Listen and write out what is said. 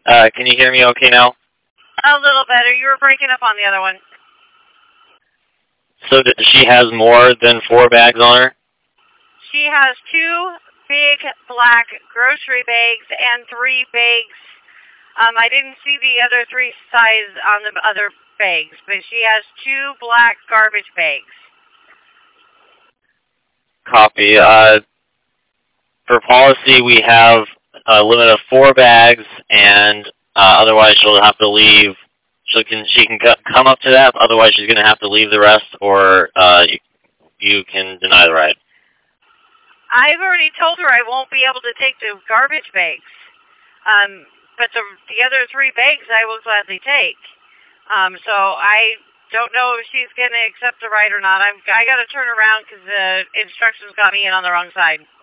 Can you hear me okay now? A little better. You were breaking up on the other one. So she has more than 4 bags on her? She has 2 big black grocery bags and 3 bags. I didn't see the other 3 size on the other bags, but she has 2 black garbage bags. Copy. For policy, we have a limit of 4 bags, and otherwise she'll have to leave. She can come up to that. Otherwise, she's going to have to leave the rest, or you can deny the ride. I've already told her I won't be able to take the garbage bags. But the other 3 bags I will gladly take. So I don't know if she's going to accept the ride or not. I got to turn around because the instructions got me in on the wrong side.